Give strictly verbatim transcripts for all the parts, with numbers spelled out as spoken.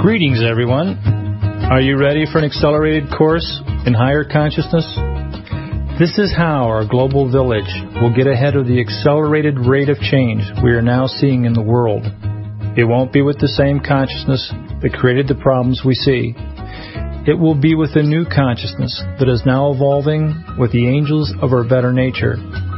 Greetings, everyone. Are you ready for an accelerated course in higher consciousness? This is how our global village will get ahead of the accelerated rate of change we are now seeing in the world. It won't be with the same consciousness that created the problems we see. It will be with a new consciousness that is now evolving with the angels of our better nature.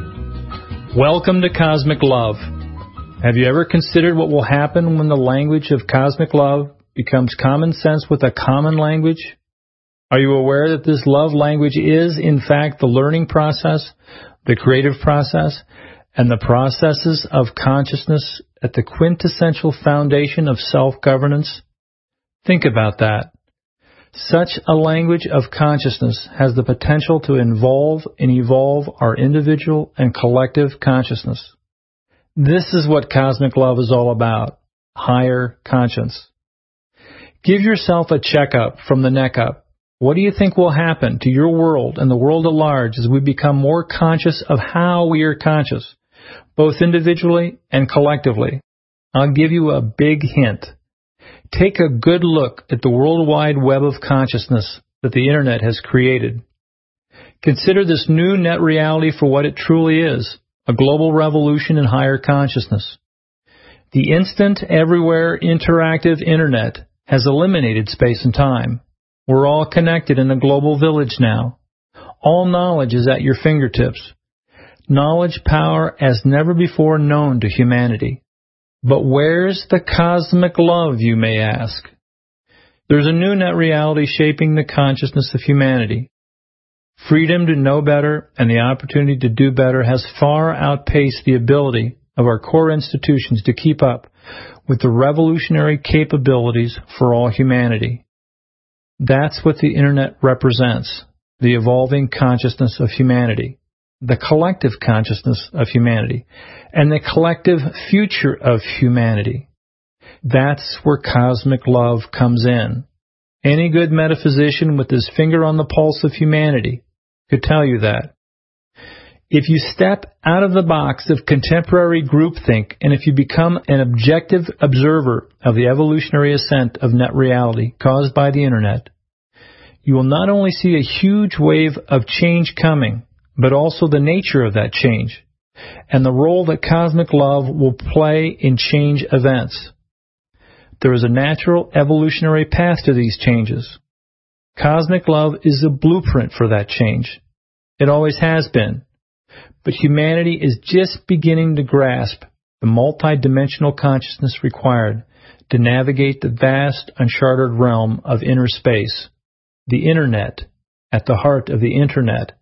Welcome to Cosmic Love. Have you ever considered what will happen when the language of cosmic love becomes common sense with a common language? Are you aware that this love language is, in fact, the learning process, the creative process, and the processes of consciousness at the quintessential foundation of self-governance? Think about that. Such a language of consciousness has the potential to involve and evolve our individual and collective consciousness. This is what cosmic love is all about, higher conscience. Give yourself a checkup from the neck up. What do you think will happen to your world and the world at large as we become more conscious of how we are conscious, both individually and collectively? I'll give you a big hint. Take a good look at the worldwide web of consciousness that the Internet has created. Consider this new net reality for what it truly is, a global revolution in higher consciousness. The instant, everywhere, interactive Internet has eliminated space and time. We're all connected in a global village now. All knowledge is at your fingertips. Knowledge power as never before known to humanity. But where's the cosmic love, you may ask? There's a new net reality shaping the consciousness of humanity. Freedom to know better and the opportunity to do better has far outpaced the ability of our core institutions to keep up with the revolutionary capabilities for all humanity. That's what the Internet represents, the evolving consciousness of humanity, the collective consciousness of humanity, and the collective future of humanity. That's where cosmic love comes in. Any good metaphysician with his finger on the pulse of humanity could tell you that. If you step out of the box of contemporary groupthink, and if you become an objective observer of the evolutionary ascent of net reality caused by the Internet, you will not only see a huge wave of change coming, but also the nature of that change, and the role that cosmic love will play in change events. There is a natural evolutionary path to these changes. Cosmic love is a blueprint for that change. It always has been. But humanity is just beginning to grasp the multidimensional consciousness required to navigate the vast, uncharted realm of inner space, the Internet, at the heart of the Internet.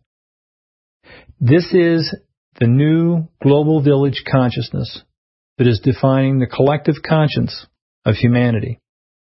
This is the new global village consciousness that is defining the collective conscience of humanity.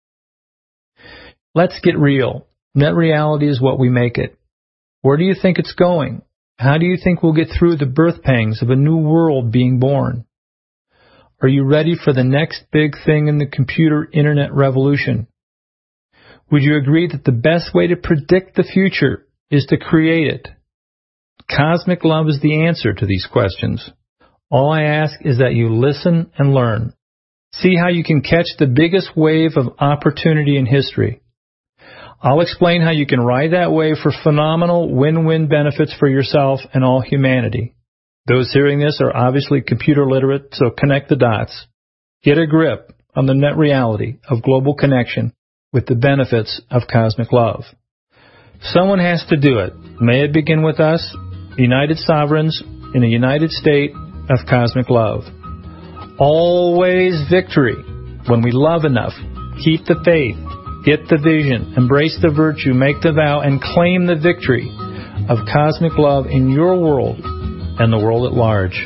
Let's get real. Net reality is what we make it. Where do you think it's going? How do you think we'll get through the birth pangs of a new world being born? Are you ready for the next big thing in the computer Internet revolution? Would you agree that the best way to predict the future is to create it? Cosmic love is the answer to these questions. All I ask is that you listen and learn. See how you can catch the biggest wave of opportunity in history. I'll explain how you can ride that wave for phenomenal win-win benefits for yourself and all humanity. Those hearing this are obviously computer literate, so connect the dots. Get a grip on the net reality of global connection with the benefits of cosmic love. Someone has to do it. May it begin with us, united sovereigns in a united state of cosmic love. Always victory. When we love enough, keep the faith, get the vision, embrace the virtue, make the vow, and claim the victory of cosmic love in your world and the world at large.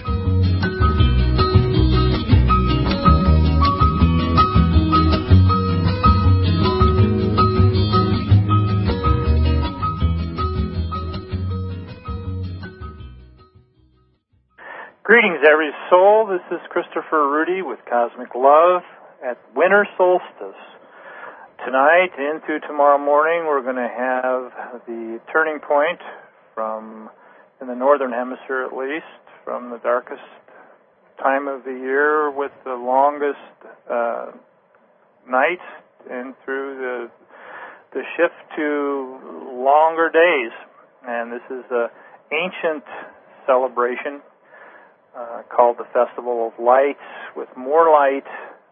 Greetings, every soul. This is Christopher Rudy with Cosmic Love at winter solstice. Tonight into tomorrow morning, we're going to have the turning point from, in the northern hemisphere at least, from the darkest time of the year with the longest uh, night and through the the shift to longer days. And this is an ancient celebration uh, called the Festival of Lights, with more light,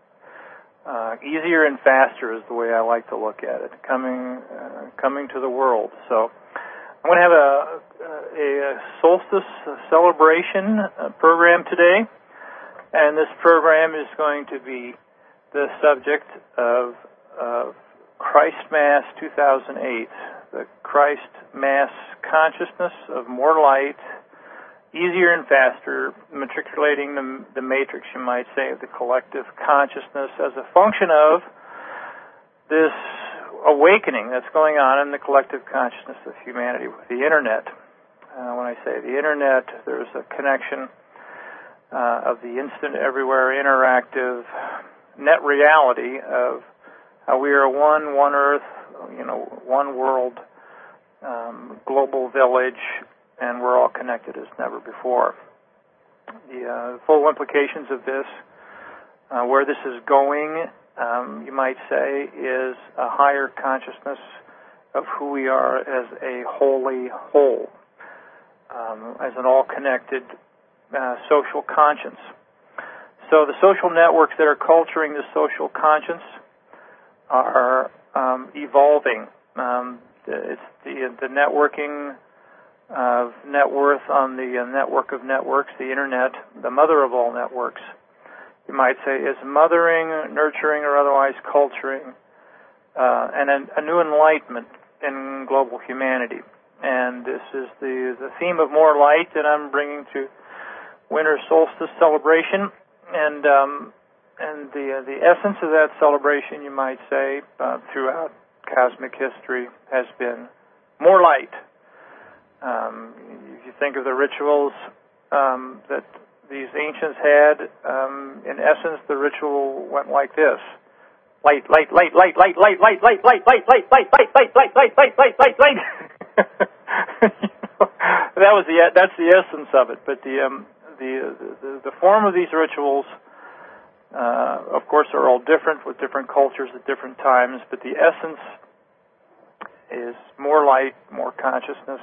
uh, easier and faster is the way I like to look at it, coming uh, coming to the world. So I'm going to have a, a, a solstice celebration program today, and this program is going to be the subject of, of Christ Mass two thousand eight, the Christ Mass consciousness of more light, easier and faster, matriculating the, the matrix, you might say, of the collective consciousness as a function of this awakening that's going on in the collective consciousness of humanity with the Internet. Uh, when I say the Internet, there's a connection uh, of the instant, everywhere, interactive net reality of how we are one, one Earth, you know, one world, um, global village, and we're all connected as never before. The uh, full implications of this, uh, where this is going, um, you might say, is a higher consciousness of who we are as a holy whole, um, as an all-connected uh, social conscience. So the social networks that are culturing the social conscience are um, evolving. Um, it's the, the networking of net worth on the network of networks, the Internet, the mother of all networks, you might say, is mothering, nurturing, or otherwise culturing, uh, and a, a new enlightenment in global humanity. And this is the, the theme of more light that I'm bringing to winter solstice celebration. And um, and the uh, the essence of that celebration, you might say, uh, throughout cosmic history, has been more light. Um, if you think of the rituals um, that these ancients had, um, in essence, the ritual went like this: light, light, light, light, light, light, light, light, light, light, light, light, light, light, light, light, light, light, light, light. That was the that's the essence of it. But the um, the the the form of these rituals, uh, of course, are all different with different cultures at different times. But the essence is more light, more consciousness.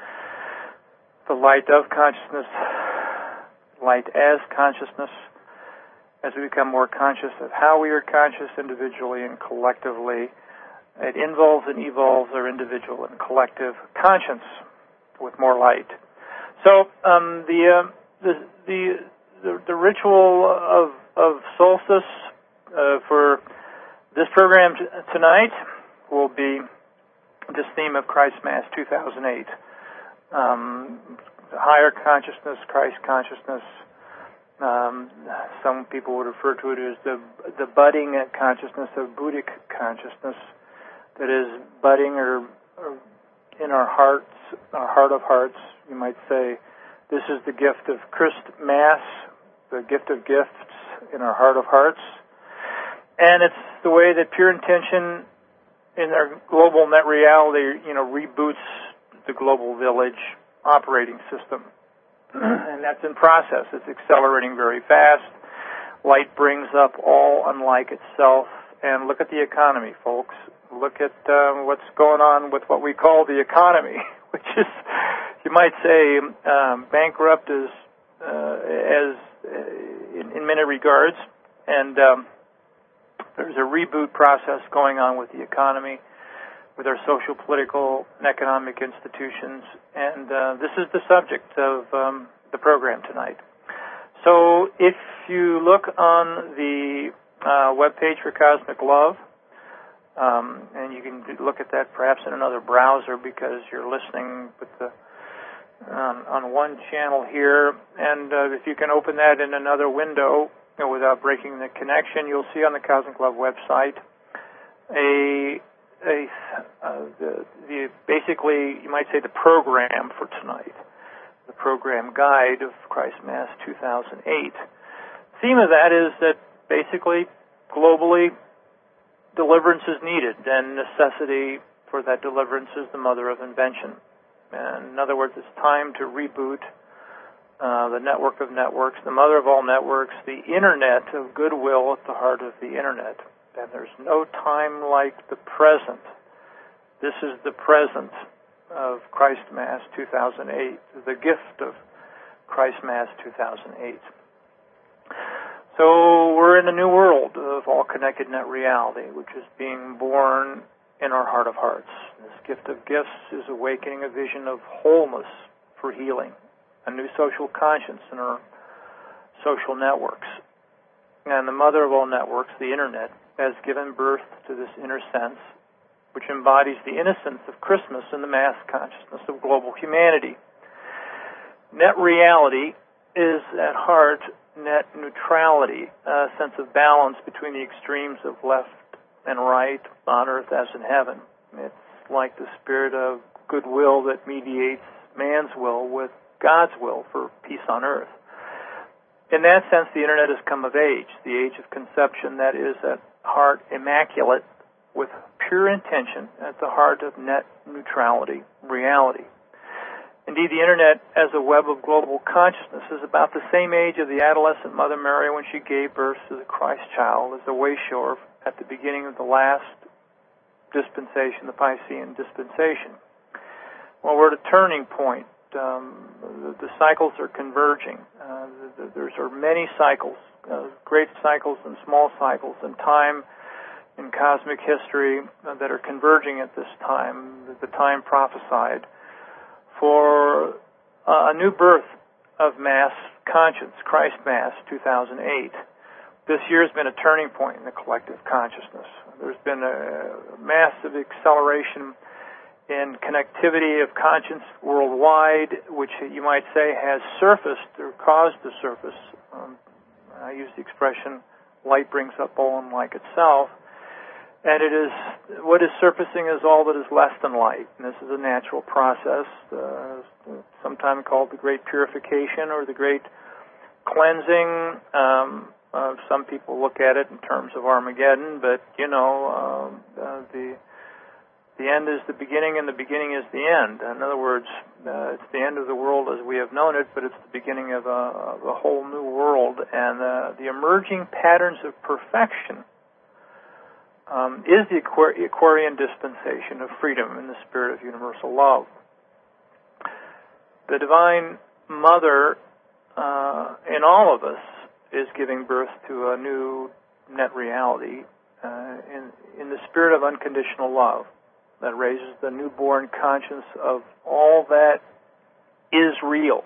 The light of consciousness, light as consciousness, as we become more conscious of how we are conscious individually and collectively. It involves and evolves our individual and collective conscience with more light. So um, the, uh, the the the the ritual of of solstice uh, for this program t- tonight will be this theme of Christ Mass two thousand eight. Um, higher consciousness, Christ consciousness. Um, some people would refer to it as the the budding consciousness of Buddhic consciousness that is budding or, or in our hearts, our heart of hearts. You might say this is the gift of Christ Mass, the gift of gifts in our heart of hearts. And it's the way that pure intention in our global net reality, you know, reboots the global village operating system. And that's in process. It's accelerating very fast. Light brings up all unlike itself. And look at the economy, folks. Look at um, what's going on with what we call the economy, which is, you might say, um, bankrupt as, uh, as uh, in, in many regards. And um, there's a reboot process going on with the economy, with our social, political, and economic institutions, and uh, this is the subject of um, the program tonight. So if you look on the uh, webpage for Cosmic Love, um, and you can look at that perhaps in another browser because you're listening with the, um, on one channel here, and uh, if you can open that in another window you know, without breaking the connection, you'll see on the Cosmic Love website a A, uh, the, the, basically, you might say the program for tonight, the program guide of Christ Mass two thousand eight. The theme of that is that basically, globally, deliverance is needed, and necessity for that deliverance is the mother of invention. And in other words, it's time to reboot uh, the network of networks, the mother of all networks, the Internet of goodwill at the heart of the Internet. and there's no time like the present. This is the present of Christ Mass two thousand eight, the gift of Christ Mass two thousand eight. So we're in a new world of all-connected net reality, which is being born in our heart of hearts. This gift of gifts is awakening a vision of wholeness for healing, a new social conscience in our social networks. And the mother of all networks, the Internet, has given birth to this inner sense, which embodies the innocence of Christmas and the mass consciousness of global humanity. Net reality is, at heart, net neutrality, a sense of balance between the extremes of left and right, on earth as in heaven. It's like the spirit of goodwill that mediates man's will with God's will for peace on earth. In that sense, the Internet has come of age, the age of conception that is at heart immaculate, with pure intention at the heart of net neutrality, reality. Indeed, the Internet as a web of global consciousness is about the same age of the adolescent Mother Mary when she gave birth to the Christ child as a wayshore at the beginning of the last dispensation, the Piscean dispensation. Well, we're at a turning point. Um, the, the cycles are converging. Uh, the, the, there's are many cycles, uh, great cycles and small cycles, and time in cosmic history uh, that are converging at this time, the, the time prophesied for uh, a new birth of mass conscience, Christ Mass two thousand eight. This year has been a turning point in the collective consciousness. There's been a massive acceleration in connectivity of conscience worldwide, which you might say has surfaced or caused to surface. Um, I use the expression, light brings up all unlike itself. And it is, what is surfacing is all that is less than light. And this is a natural process, uh, sometimes called the Great Purification or the Great Cleansing. Um, uh, some people look at it in terms of Armageddon, but, you know, um, uh, the the end is the beginning and the beginning is the end. In other words, uh, it's the end of the world as we have known it, but it's the beginning of a, of a whole new world. And uh, the emerging patterns of perfection Um, is the Aquarian dispensation of freedom in the spirit of universal love. The Divine Mother uh, in all of us is giving birth to a new net reality uh, in, in the spirit of unconditional love that raises the newborn conscience of all that is real.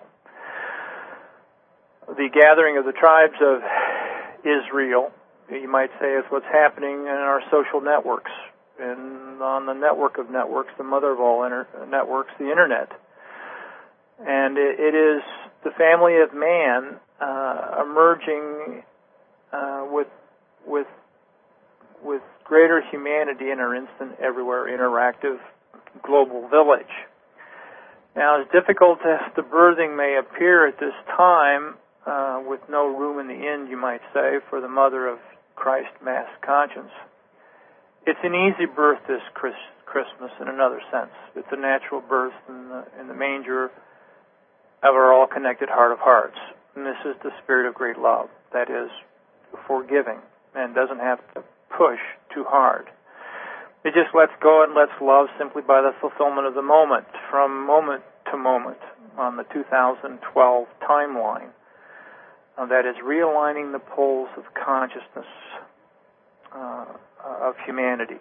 The gathering of the tribes of Israel, you might say, is what's happening in our social networks, and on the network of networks, the mother of all inter- networks, the Internet. And it, it is the family of man uh, emerging uh, with with with greater humanity in our instant, everywhere, interactive global village. Now, as difficult as the birthing may appear at this time, uh, with no room in the inn, you might say, for the mother of Christ Mass conscience, it's an easy birth this Chris, Christmas in another sense. It's a natural birth in the, in the manger of our all-connected heart of hearts. And this is the spirit of great love, that is, forgiving, and doesn't have to push too hard. It just lets go and lets love simply by the fulfillment of the moment, from moment to moment on the two thousand twelve timeline. Uh, that is realigning the poles of consciousness uh, of humanity.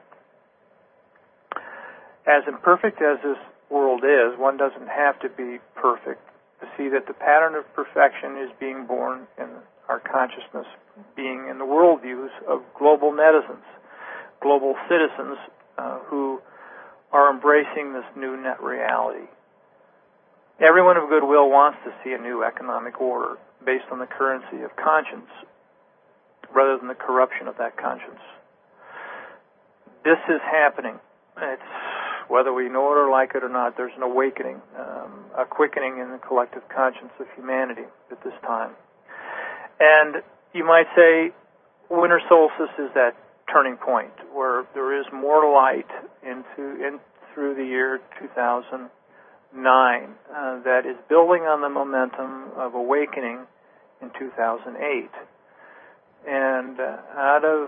As imperfect as this world is, one doesn't have to be perfect to see that the pattern of perfection is being born in our consciousness, being in the worldviews of global netizens, global citizens uh, who are embracing this new net reality. Everyone of goodwill wants to see a new economic order based on the currency of conscience rather than the corruption of that conscience. This is happening. It's, whether we know it or like it or not, there's an awakening, um, a quickening in the collective conscience of humanity at this time. And you might say winter solstice is that turning point where there is more light into in through the year two thousand nine uh, that is building on the momentum of awakening in two thousand eight. And uh, out of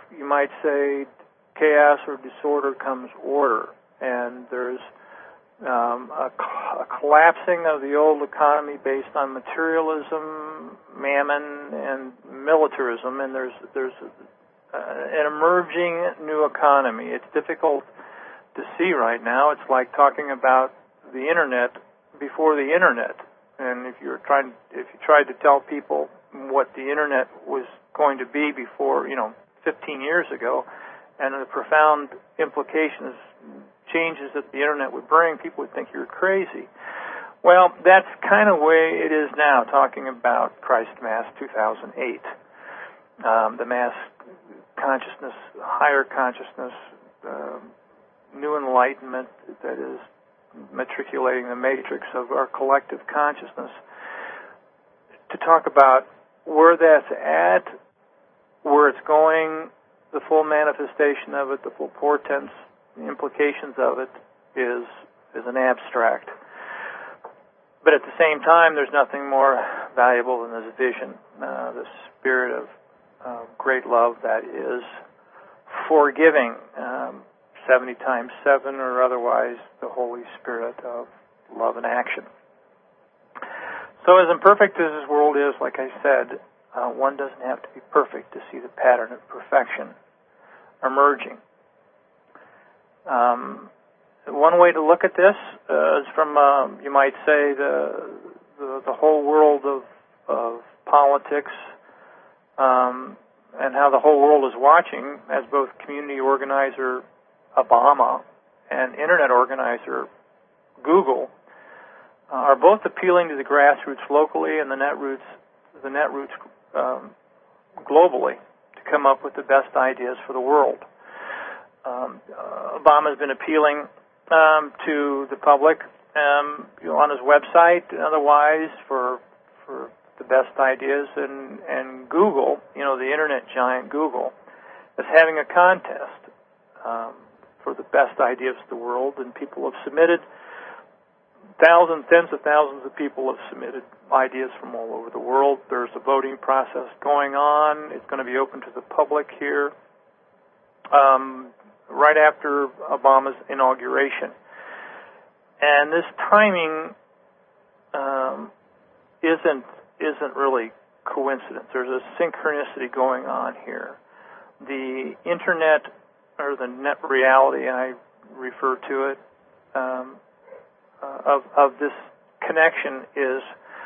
you might say, chaos or disorder comes order, and there's um, a, a collapsing of the old economy based on materialism, mammon, and militarism, and there's there's uh, an emerging new economy. It's difficult to see right now. It's like talking about the internet before the internet, and if you're trying, if you tried to tell people what the internet was going to be before, you know, fifteen years ago, and the profound implications, changes that the internet would bring, people would think you're crazy. Well, that's kind of the way it is now, talking about Christ Mass two thousand eight. Um, the Mass consciousness, higher consciousness, uh, new enlightenment that is matriculating the matrix of our collective consciousness. To talk about where that's at, where it's going, the full manifestation of it, the full portents, the implications of it, is is an abstract. But at the same time, there's nothing more valuable than this vision, uh, the spirit of uh, great love that is forgiving, um, seventy times seven, or otherwise the Holy Spirit of love and action. So as imperfect as this world is, like I said, uh, one doesn't have to be perfect to see the pattern of perfection emerging. Um, one way to look at this uh, is from, uh, you might say, the the, the whole world of, of politics, um, and how the whole world is watching, as both community organizer Obama and internet organizer Google uh, are both appealing to the grassroots locally and the netroots, the netroots um, globally, to come up with the best ideas for the world. Um, uh, Obama's been appealing um, to the public um, you know, on his website and otherwise for for the best ideas, and, and Google, you know, the internet giant Google, is having a contest um, for the best ideas of the world, and people have submitted. Thousands, tens of thousands of people have submitted ideas from all over the world. There's a voting process going on. It's going to be open to the public here um, right after Obama's inauguration. And this timing um, isn't isn't really coincidence. There's a synchronicity going on here. The internet, or the net reality, I refer to it, um, uh, of of this connection is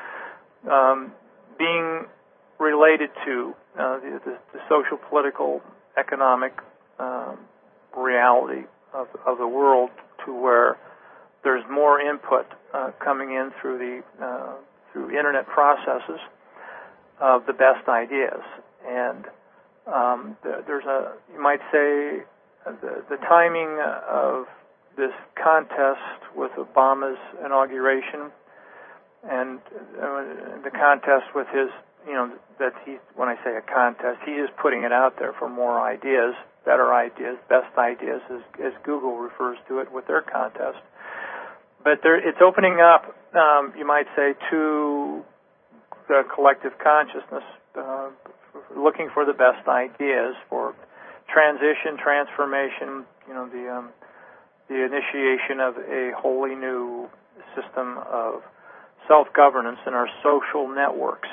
um, being related to uh, the, the, the social, political, economic um, reality of, of the world, to where there's more input uh, coming in through the uh, through internet processes of the best ideas. And um, the, there's a, you might say, uh, the, the timing of this contest with Obama's inauguration, and uh, the contest with his, you know, that he, when I say a contest, he is putting it out there for more ideas, better ideas, best ideas, as, as Google refers to it with their contest. But there, it's opening up, um, you might say, to the collective consciousness, uh, looking for the best ideas for transition, transformation, you know, the um, the initiation of a wholly new system of self-governance in our social networks.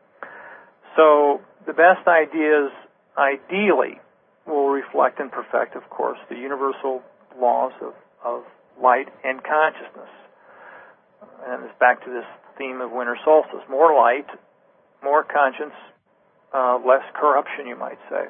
So the best ideas, ideally, will reflect and perfect, of course, the universal laws of, of light and consciousness. And it's back to this theme of winter solstice. More light, more conscience, uh, less corruption, you might say.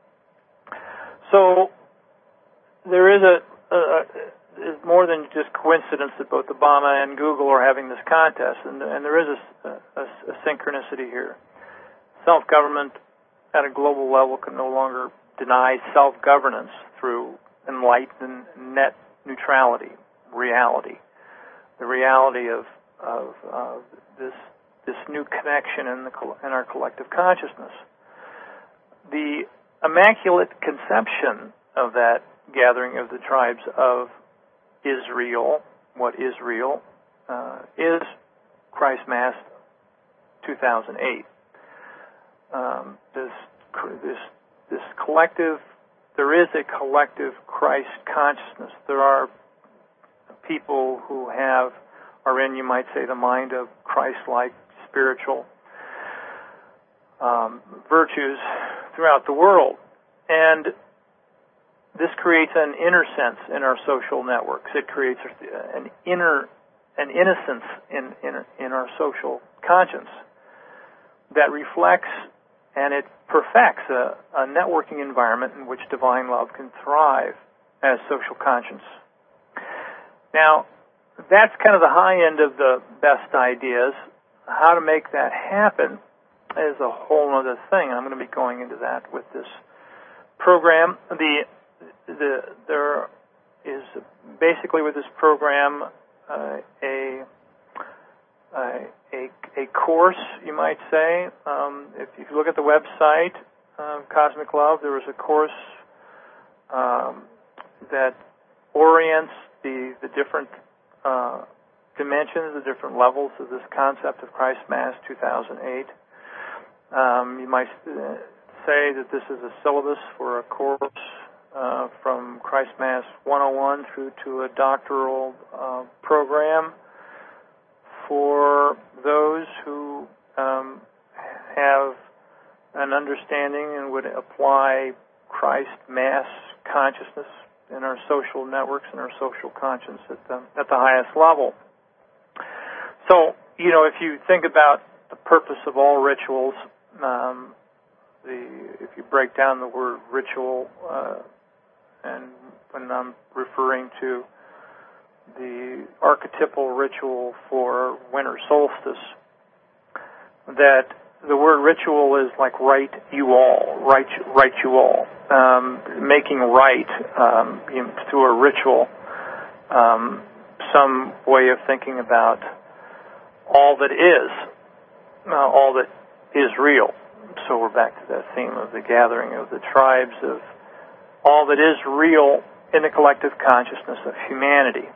So there is a, a, a is more than just coincidence that both Obama and Google are having this contest, and, and there is a, a, a synchronicity here. Self-government at a global level can no longer deny self-governance through enlightened net neutrality, reality, the reality of of uh, this this new connection in the in our collective consciousness. The immaculate conception of that gathering of the tribes of Israel, what is real, uh, is Christ Mass two thousand eight. Um, this this this collective, there is a collective Christ consciousness. There are people who have, are in, you might say, the mind of Christ-like spiritual um, virtues throughout the world. And this creates an inner sense in our social networks. It creates an inner, an innocence in, in, in our social conscience that reflects and it perfects a, a networking environment in which divine love can thrive as social conscience. Now, that's kind of the high end of the best ideas. How to make that happen is a whole other thing. I'm going to be going into that with this program. The, the there is basically with this program uh, a, a a a course, you might say. Um, if, if you look at the website, uh, Cosmic Love, there is a course um, that orients the the different uh, dimensions, the different levels of this concept of Christ Mass two thousand eight. Um, you might uh, say that this is a syllabus for a course uh, from Christ Mass one oh one through to a doctoral uh, program for those who um, have an understanding and would apply Christ Mass consciousness in our social networks and our social conscience at the, at the highest level. So, you know, if you think about the purpose of all rituals, um, the if you break down the word ritual, uh, and when I'm referring to the archetypal ritual for winter solstice, that the word ritual is like right you all, right, right you all, um, making right um, you know, through a ritual, um, some way of thinking about all that is, uh, all that is real. So we're back to that theme of the gathering of the tribes of all that is real in the collective consciousness of humanity.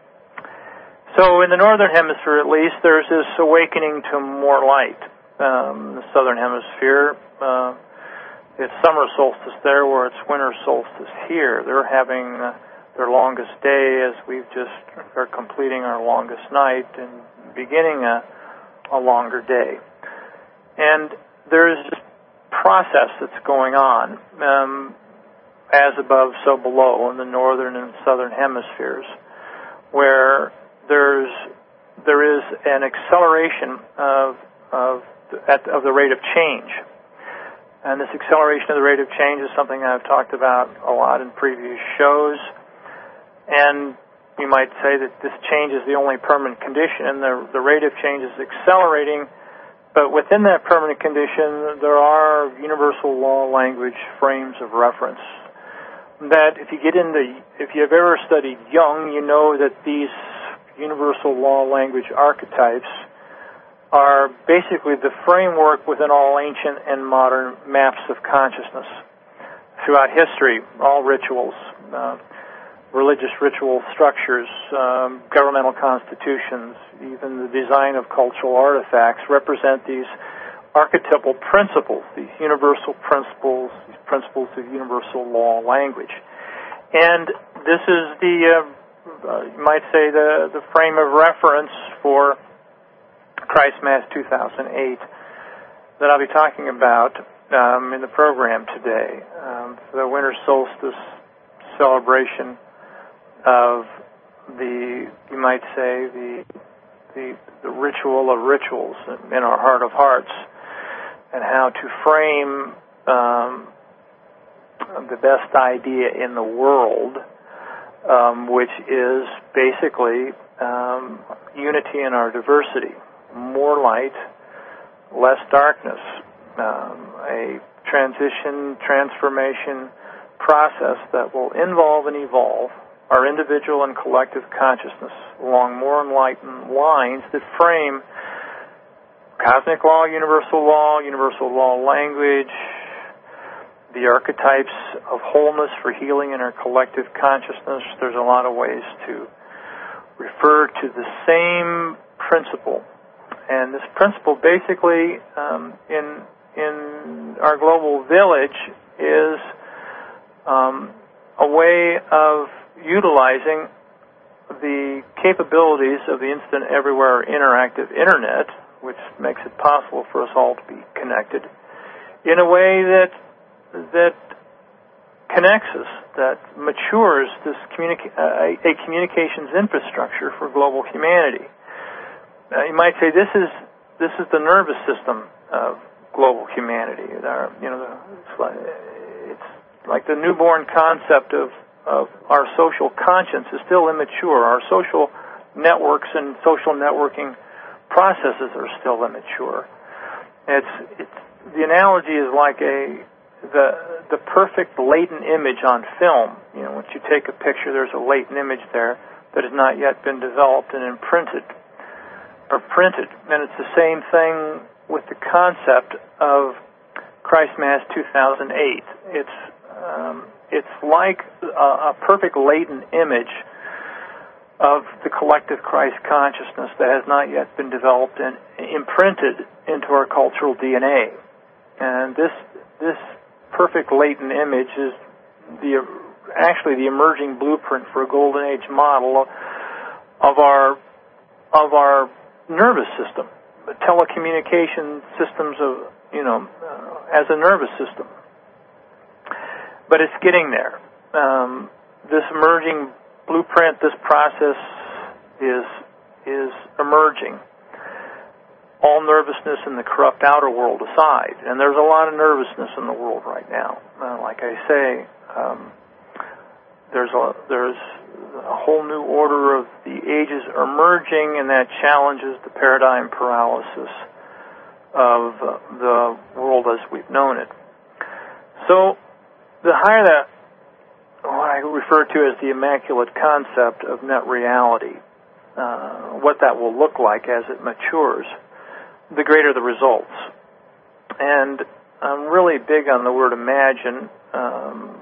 So in the northern hemisphere, at least, there's this awakening to more light. Um, the southern hemisphere, uh, it's summer solstice there, where it's winter solstice here. They're having uh, their longest day as we've just are completing our longest night and beginning a, a longer day. And there's this process that's going on, um, as above, so below, in the northern and southern hemispheres, where there's there is an acceleration of of at, of the rate of change. And this acceleration of the rate of change is something I've talked about a lot in previous shows. And you might say that this change is the only permanent condition, and the, the rate of change is accelerating. But within that permanent condition, there are universal law language frames of reference that if you get into, if you have ever studied Jung, you know that these universal law language archetypes are basically the framework within all ancient and modern maps of consciousness. Throughout history, all rituals, uh, religious ritual structures, um, governmental constitutions, even the design of cultural artifacts represent these archetypal principles, these universal principles, these principles of universal law language. And this is the, uh, uh, you might say, the, the frame of reference for Christ Mass two thousand eight that I'll be talking about um, in the program today. Um, the winter solstice celebration of the, you might say, the, the the ritual of rituals in our heart of hearts, and how to frame um, the best idea in the world, um, which is basically um, unity in our diversity. More light, less darkness, um, a transition, transformation process that will involve and evolve our individual and collective consciousness along more enlightened lines that frame cosmic law, universal law, universal law language, the archetypes of wholeness for healing in our collective consciousness. There's a lot of ways to refer to the same principle. And this principle basically um, in in our global village is um, a way of utilizing the capabilities of the instant, everywhere, interactive Internet, which makes it possible for us all to be connected, in a way that that connects us, that matures this communica- uh, a communications infrastructure for global humanity. Uh, you might say this is this is the nervous system of global humanity. Our, you know, it's like, it's like the newborn concept of of our social conscience is still immature. Our social networks and social networking processes are still immature. It's it's the analogy is like a the the perfect latent image on film. You know, once you take a picture, there's a latent image there that has not yet been developed and imprinted or printed. And it's the same thing with the concept of Christ Mass two thousand eight. It's um, it's like a, a perfect latent image of the collective Christ consciousness that has not yet been developed and imprinted into our cultural D N A. And this this perfect latent image is the actually the emerging blueprint for a golden age model of, of our of our nervous system, the telecommunication systems of you know uh, as a nervous system. But it's getting there. Um, this emerging blueprint, this process is is emerging. All nervousness in the corrupt outer world aside, and there's a lot of nervousness in the world right now. Uh, like I say, um, there's a there's a whole new order of the ages emerging, and that challenges the paradigm paralysis of uh, the world as we've known it. So, the higher that, what I refer to as the immaculate concept of net reality, uh, what that will look like as it matures, the greater the results. And I'm really big on the word imagine. Um,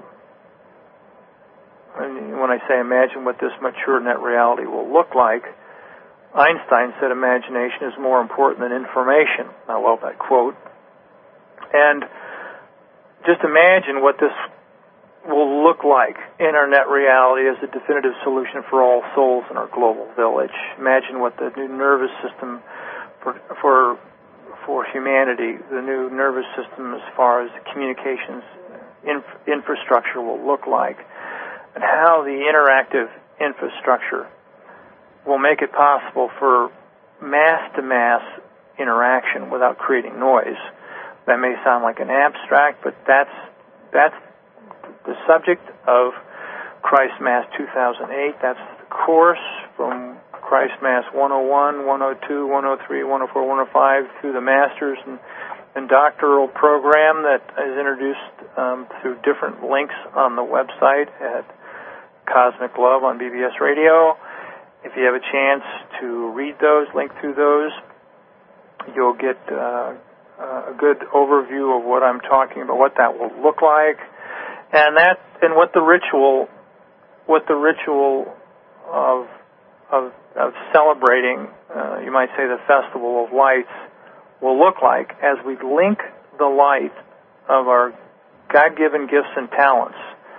and when I say imagine what this mature net reality will look like, Einstein said imagination is more important than information. I love that quote. And just imagine what this will look like in our net reality as a definitive solution for all souls in our global village. Imagine what the new nervous system for for for humanity, the new nervous system as far as communications inf- infrastructure will look like, and how the interactive infrastructure will make it possible for mass-to-mass interaction without creating noise. That may sound like an abstract, but that's that's the subject of Christ Mass two thousand eight. That's the course from Christ Mass one oh one, one oh two, one oh three, one oh four, one oh five through the Masters and, and Doctoral program that is introduced um, through different links on the website at Cosmic Love on B B S Radio. If you have a chance to read those, link through those, you'll get uh, a good overview of what I'm talking about, what that will look like, and that and what the ritual, what the ritual of of, of celebrating, uh, you might say, the Festival of Lights will look like as we link the light of our God-given gifts and talents,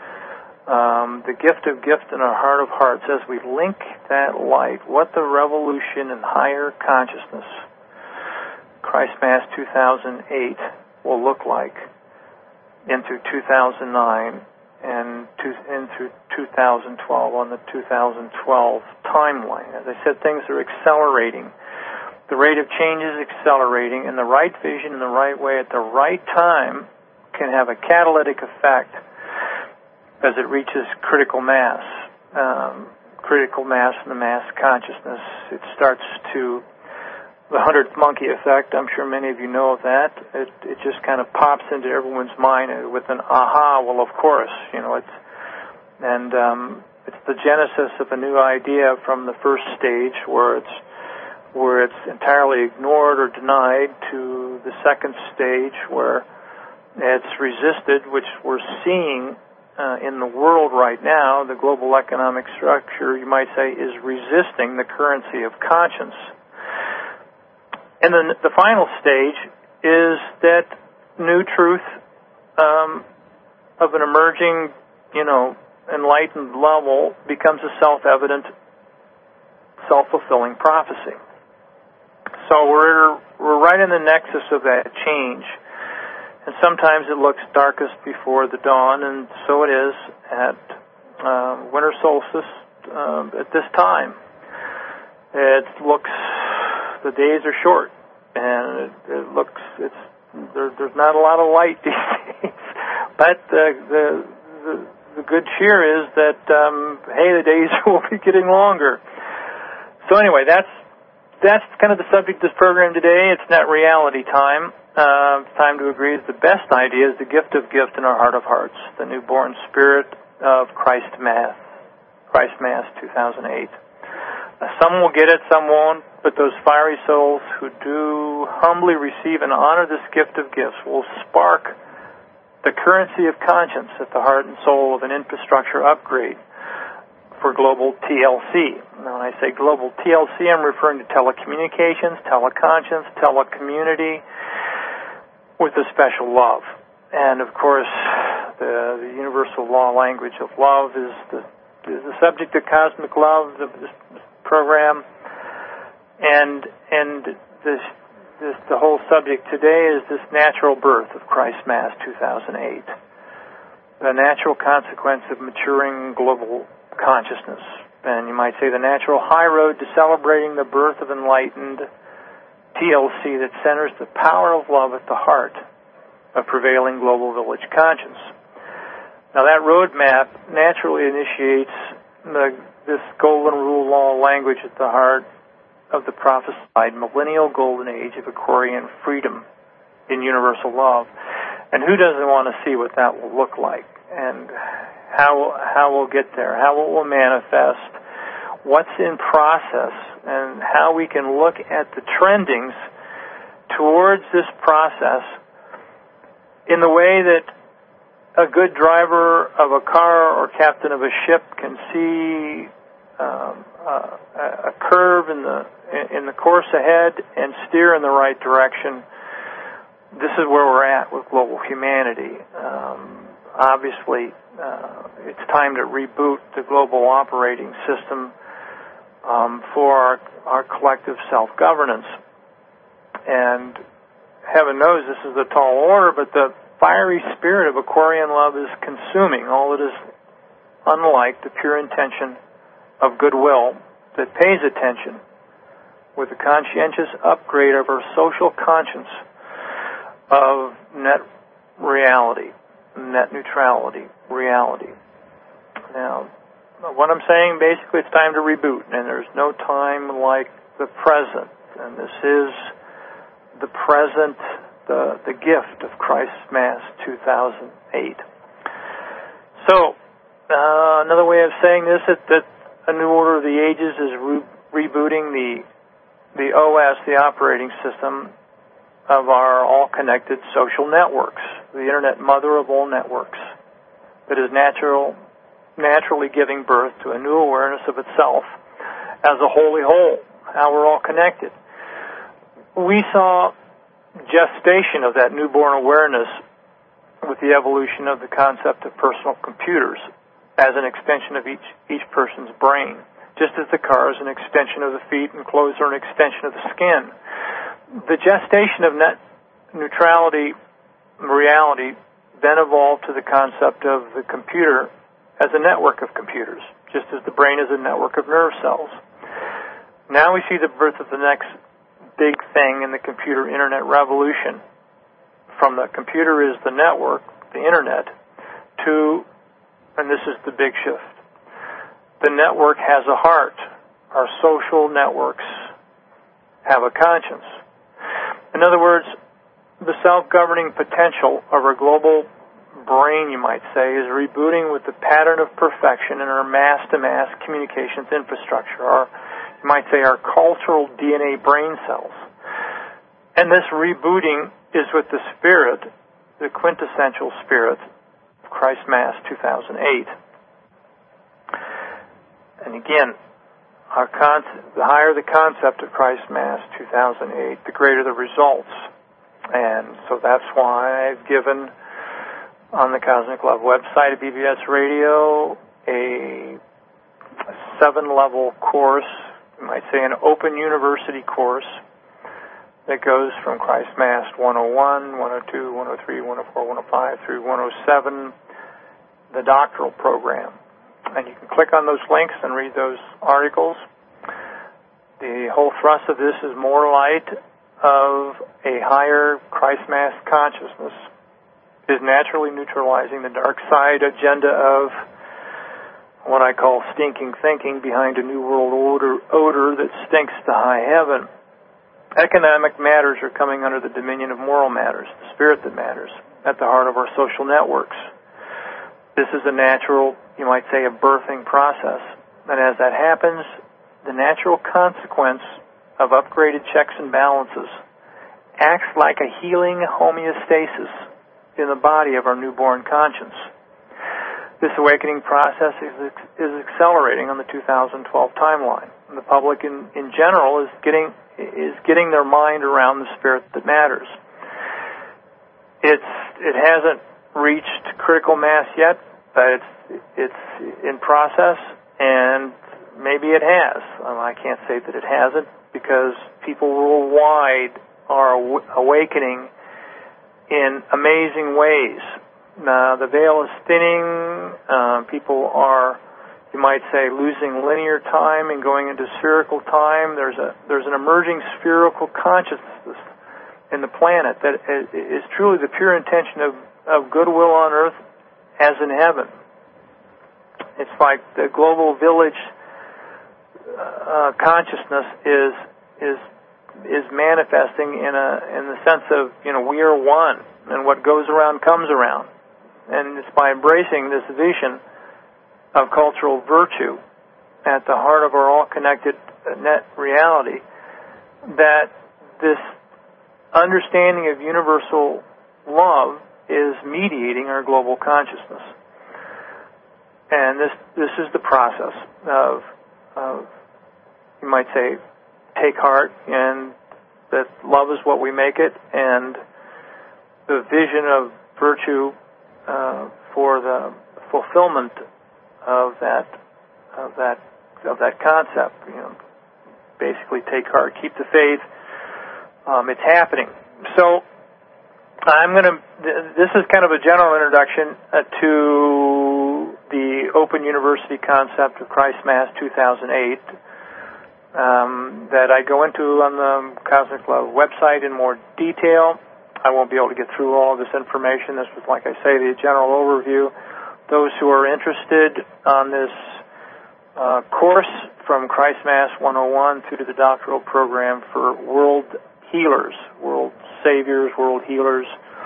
um, the gift of gifts in our heart of hearts, as we link that light, what the revolution in higher consciousness, Christ Mass two thousand eight, will look like into two thousand nine and to, into two thousand twelve on the two thousand twelve timeline. As I said, things are accelerating. The rate of change is accelerating, and the right vision in the right way at the right time can have a catalytic effect as it reaches critical mass. Um, critical mass in the mass consciousness. It starts to the hundredth monkey effect. I'm sure many of you know of that. It it just kind of pops into everyone's mind with an aha. Well, of course, you know it's and um, it's the genesis of a new idea from the first stage where it's where it's entirely ignored or denied to the second stage where it's resisted, which we're seeing uh, in the world right now. The global economic structure, you might say, is resisting the currency of conscience. And then the final stage is that new truth um, of an emerging you know, enlightened level becomes a self-evident, self-fulfilling prophecy. So we're we're right in the nexus of that change. And sometimes it looks darkest before the dawn, and so it is at uh, winter solstice uh, at this time. It looks, the days are short, and it, it looks, it's there, there's not a lot of light these days. But uh, the, the the good cheer is that um, hey, the days will be getting longer. So anyway, that's that's kind of the subject of this program today. It's not reality time. Uh, it's time to agree that the best idea is the gift of gift in our heart of hearts, the newborn spirit of Christ Mass, Christ Mass two thousand eight. Uh, some will get it, some won't, but those fiery souls who do humbly receive and honor this gift of gifts will spark the currency of conscience at the heart and soul of an infrastructure upgrade for global T L C. Now, when I say global T L C, I'm referring to telecommunications, teleconscience, telecommunity, with a special love. And, of course, the, the universal law language of love is the, is the subject of Cosmic Love, the, this program. And and this, this the whole subject today is this natural birth of Christ Mass two thousand eight, the natural consequence of maturing global consciousness. And you might say the natural high road to celebrating the birth of enlightened T L C that centers the power of love at the heart of prevailing global village conscience. Now that roadmap naturally initiates the, this golden rule law language at the heart of the prophesied millennial golden age of Aquarian freedom in universal love. And who doesn't want to see what that will look like, and how how we'll get there, how it will manifest, what's in process, and how we can look at the trendings towards this process in the way that a good driver of a car or captain of a ship can see um, a, a curve in the in the course ahead and steer in the right direction. This is where we're at with global humanity. Um, obviously, uh, it's time to reboot the global operating system Um, for our, our collective self-governance. And heaven knows this is a tall order, but the fiery spirit of Aquarian love is consuming all that is unlike the pure intention of goodwill that pays attention with a conscientious upgrade of our social conscience of net reality, net neutrality, reality. Now, what I'm saying, basically, it's time to reboot, and there's no time like the present. And this is the present, the the gift of Christ's Mass two thousand eight. So, uh, another way of saying this is that a new order of the ages is re- rebooting the the O S, the operating system of our all-connected social networks, the Internet mother of all networks, that is natural. naturally giving birth to a new awareness of itself as a holy whole, how we're all connected. We saw gestation of that newborn awareness with the evolution of the concept of personal computers as an extension of each, each person's brain, just as the car is an extension of the feet and clothes are an extension of the skin. The gestation of net neutrality reality then evolved to the concept of the computer as a network of computers, just as the brain is a network of nerve cells. Now we see the birth of the next big thing in the computer internet revolution. From the computer is the network, the internet, to, and this is the big shift, the network has a heart. Our social networks have a conscience. In other words, the self-governing potential of our global brain, you might say, is rebooting with the pattern of perfection in our mass-to-mass communications infrastructure, our, you might say, our cultural D N A brain cells. And this rebooting is with the spirit, the quintessential spirit of Christ Mass two thousand eight. And again, our concept, the higher the concept of Christ Mass two thousand eight, the greater the results. And so that's why I've given on the Cosmic Love website at B B S Radio, a seven-level course, you might say an open university course, that goes from Christ Mass one oh one, one oh two, one oh three, one oh four, one oh five through one oh seven, the doctoral program. And you can click on those links and read those articles. The whole thrust of this is more light of a higher Christ Mass consciousness is naturally neutralizing the dark side agenda of what I call stinking thinking behind a new world order odor that stinks to high heaven. Economic matters are coming under the dominion of moral matters, the spirit that matters, at the heart of our social networks. This is a natural, you might say, a birthing process. And as that happens, the natural consequence of upgraded checks and balances acts like a healing homeostasis in the body of our newborn conscience. This awakening process is, is accelerating on the two thousand twelve timeline. And the public in, in general is getting is getting their mind around the spirit that matters. It's it hasn't reached critical mass yet, but it's it's in process, and maybe it has. Um, I can't say that it hasn't, because people worldwide are aw- awakening in amazing ways. Now, the veil is thinning. Uh, people are, you might say, losing linear time and going into spherical time. There's a there's an emerging spherical consciousness in the planet that is truly the pure intention of, of goodwill on earth as in heaven. It's like the global village uh, consciousness is is is manifesting in a in the sense of, you know, we are one, and what goes around comes around. And it's by embracing this vision of cultural virtue at the heart of our all-connected net reality that this understanding of universal love is mediating our global consciousness. And this this is the process of, of you might say, take heart, and that love is what we make it, and the vision of virtue Uh, for the fulfillment of that of that of that concept. You know, basically, take heart, keep the faith. Um, it's happening. So I'm going to. Th- this is kind of a general introduction uh, to the Open University concept of Christ Mass two thousand eight um, that I go into on the Cosmic Love website in more detail. I won't be able to get through all of this information. This was, like I say, the general overview. Those who are interested on this uh, course from Christ Mass one oh one through to the doctoral program for world healers, world saviors, world healers.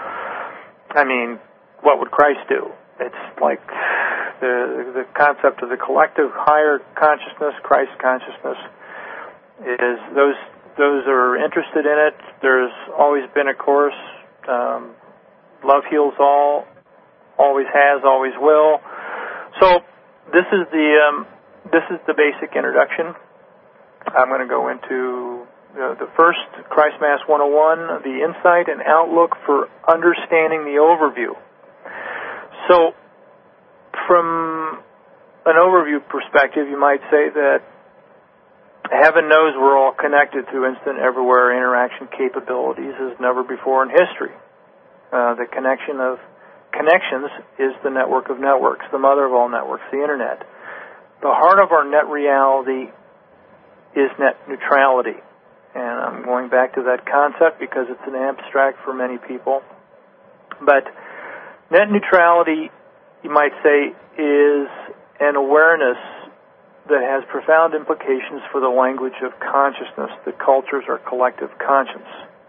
I mean, what would Christ do? It's like the the concept of the collective higher consciousness, Christ consciousness, is those Those are interested in it. There's always been a course. Um, Love heals all, always has, always will. So this is the um, this is the basic introduction. I'm going to go into uh, the first Christ Mass one oh one, the insight and outlook for understanding the overview. So from an overview perspective, you might say that heaven knows we're all connected through instant everywhere interaction capabilities as never before in history. Uh, the connection of connections is the network of networks, the mother of all networks, the Internet. The heart of our net reality is net neutrality. And I'm going back to that concept because it's an abstract for many people. But net neutrality, you might say, is an awareness that has profound implications for the language of consciousness that cultures our collective conscience.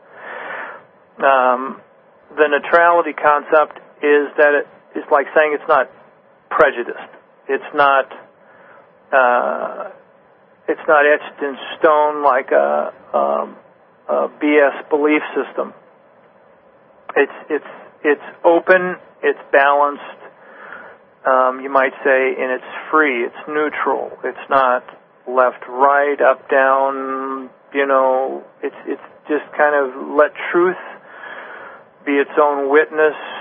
Um, the neutrality concept is that it is like saying it's not prejudiced. It's not uh, it's not etched in stone like a, um, a B S belief system. It's it's it's open. It's balanced. Um, you might say, and it's free, it's neutral, it's not left, right, up, down, you know, it's it's just kind of let truth be its own witness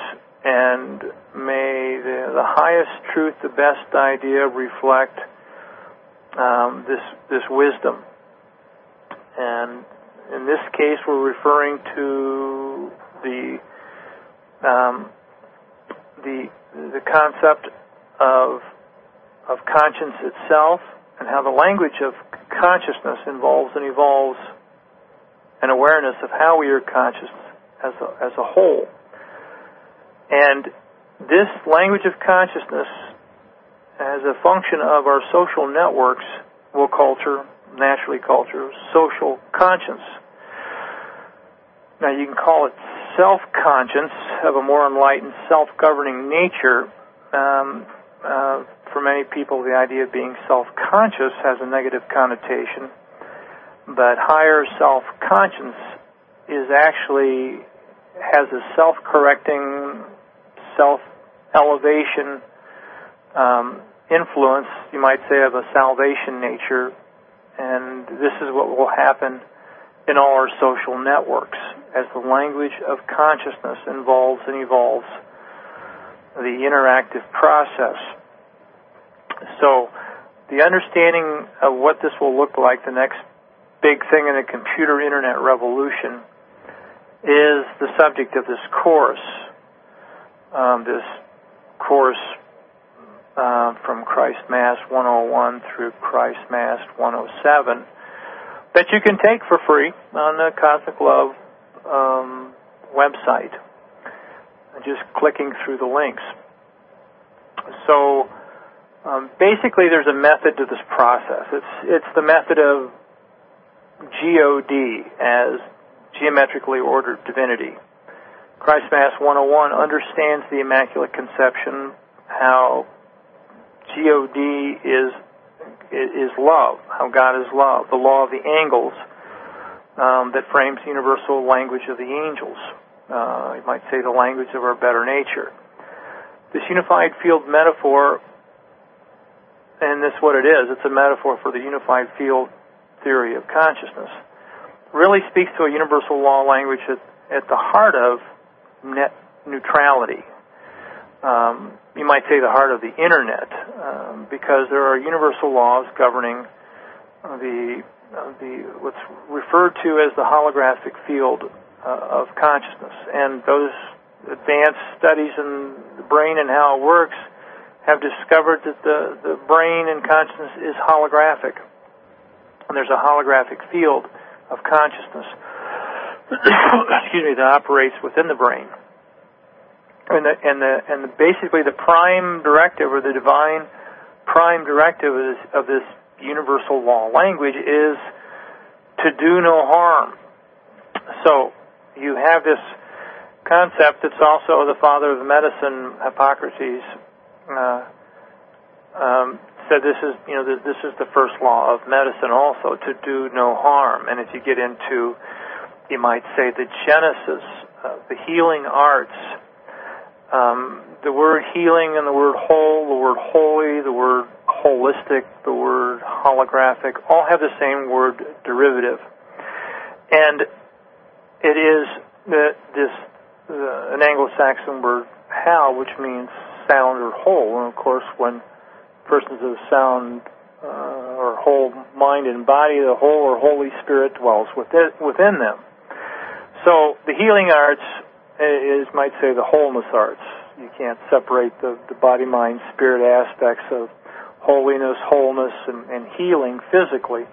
and may the, the highest truth, the best idea reflect um, this this wisdom. And in this case, we're referring to the um, the the concept of of conscience itself, and how the language of consciousness involves and evolves an awareness of how we are conscious as a, as a whole. And this language of consciousness, as a function of our social networks, will culture, naturally culture, social conscience. Now, you can call it self-conscience of a more enlightened, self-governing nature. Um, uh, for many people, the idea of being self-conscious has a negative connotation, but higher self-conscience is actually has a self-correcting, self-elevation um, influence, you might say, of a salvation nature, and this is what will happen in all our social networks as the language of consciousness involves and evolves the interactive process. So the understanding of what this will look like, the next big thing in the computer internet revolution, is the subject of this course. Um, this course uh, from Christ Mass one oh one through Christ Mass one oh seven that you can take for free on the Cosmic Love um, website, just clicking through the links. So um, basically there's a method to this process. It's, it's the method of G O D, as geometrically ordered divinity. Christ Mass one oh one understands the Immaculate Conception, how G O D is is love, how God is love, the law of the angles um, that frames the universal language of the angels. Uh, you might say the language of our better nature. This unified field metaphor, and this is what it is, it's a metaphor for the unified field theory of consciousness, really speaks to a universal law language at, at the heart of net neutrality. Um, you might say the heart of the Internet, um, because there are universal laws governing the uh, the what's referred to as the holographic field uh, of consciousness. And those advanced studies in the brain and how it works have discovered that the, the brain and consciousness is holographic. And there's a holographic field of consciousness excuse me, that operates within the brain. And the, and the and the, basically the prime directive, or the divine prime directive of this, of this universal law language, is to do no harm. So you have this concept that's also the father of medicine, Hippocrates, uh, um, said this is, you know, this is the first law of medicine also, to do no harm. And if you get into, you might say, the genesis of the healing arts, um, the word healing and the word whole, the word holy, the word holistic, the word holographic, all have the same word derivative. And it is the, this uh, an Anglo-Saxon word hal, which means sound or whole. And of course, when persons of sound uh, or whole mind and body, the whole or Holy Spirit dwells within, within them. So the healing arts is, might say, the wholeness arts. You can't separate the, the body, mind, spirit aspects of holiness, wholeness, and, and healing physically.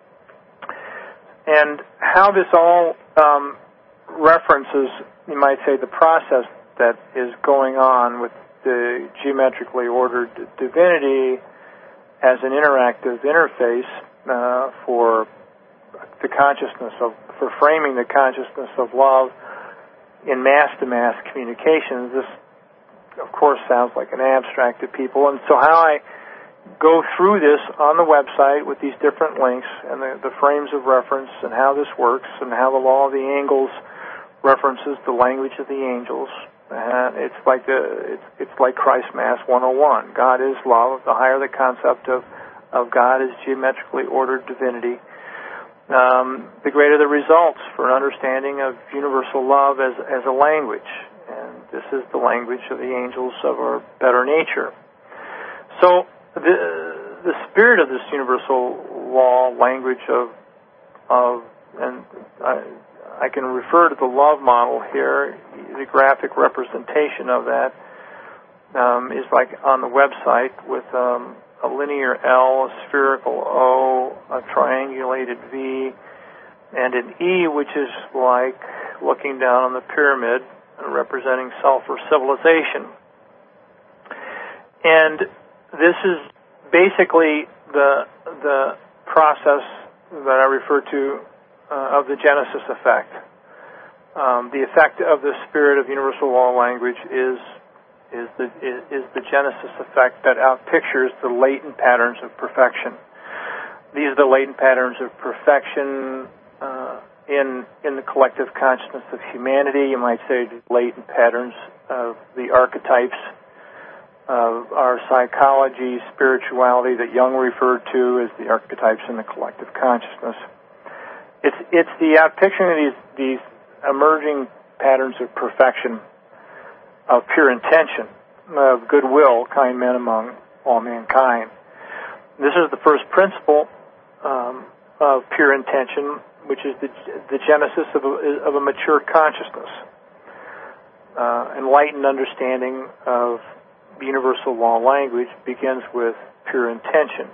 And how this all um, references, you might say, the process that is going on with the geometrically ordered divinity as an interactive interface uh, for the consciousness of, for framing the consciousness of love in mass-to-mass communications. This, of course, sounds like an abstract to people. And so how I go through this on the website with these different links and the, the frames of reference and how this works and how the law of the angles references the language of the angels. Uh, it's like the it's, it's like Christ Mass one oh one. God is love. The higher the concept of, of God is geometrically ordered divinity, um, the greater the results for an understanding of universal love as as a language. And this this is the language of the angels of our better nature. So the the spirit of this universal law language of of and I, I can refer to the love model here. The graphic representation of that um, is like on the website with um, a linear L, a spherical O, a triangulated V, and an E, which is like looking down on the pyramid and representing self or civilization. And this is basically the the process that I refer to uh, of the Genesis effect. Um, the effect of the spirit of universal law language is is the is, is the Genesis effect that outpictures the latent patterns of perfection. These are the latent patterns of perfection uh, in in the collective consciousness of humanity. You might say latent patterns of the archetypes of our psychology, spirituality that Jung referred to as the archetypes in the collective consciousness. It's it's the outpicturing of these these emerging patterns of perfection, of pure intention, of goodwill, kind men among all mankind. This is the first principle um, of pure intention, which is the the genesis of a, of a mature consciousness, uh, enlightened understanding of universal law language begins with pure intention.